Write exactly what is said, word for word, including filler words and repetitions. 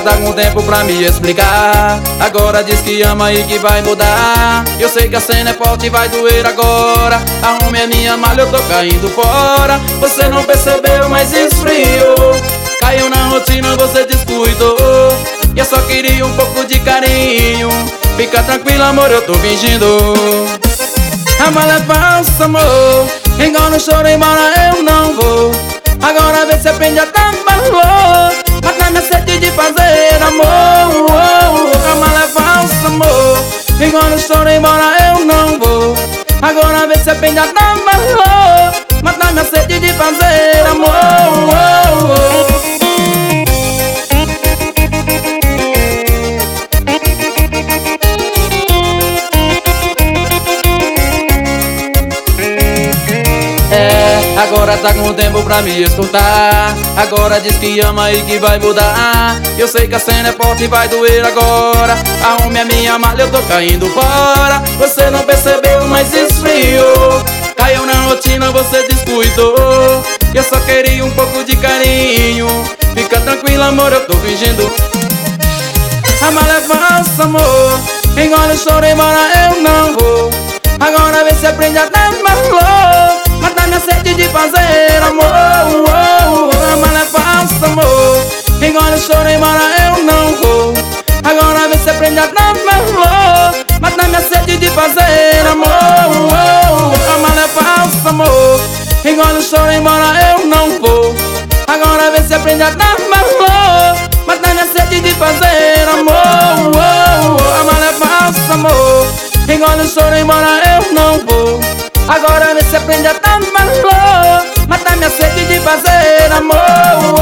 tá com tempo pra me explicar. Agora diz que ama e que vai mudar. Eu sei que a cena é forte e vai doer agora. Arrume a minha malha, eu tô caindo fora. Você não percebeu, mas esfriou. Caiu na rotina, você descuidou. E eu só queria um pouco de carinho. Fica tranquila, amor, eu tô fingindo. A mala é falsa, amor. Engole o choro, embora eu não vou. Agora vê se aprende a dar valor. Mata minha sede de fazer amor. A mala é falsa, amor. Engole o choro, embora eu não vou. Agora vê se aprende a dar valor. Mata minha sede de fazer amor. Agora tá com tempo pra me escutar. Agora diz que ama e que vai mudar. Eu sei que a cena é forte e vai doer agora. Arrume a minha malha, eu tô caindo fora. Você não percebeu, mas esfriou. Caiu na rotina, você descuidou. Eu só queria um pouco de carinho. Fica tranquila, amor, eu tô fingindo. A malha é falsa, amor. Engole o choro, embora eu não vou. Agora vê se aprende a dar valor. Mata minha sede de fazer amor. A mala é falsa, amor. Engole o choro, embora eu não vou. Agora vê se aprende a dar valor. Mata minha sede de fazer amor. A mala é falsa, amor. Engole o choro, embora eu não vou. Agora vê se aprende a dar valor. Mata minha sede de fazer amor. A mala é falsa, amor. Engole o choro, embora eu não vou. Agora vê se aprende a dar valor. Mata minha sede de fazer amor.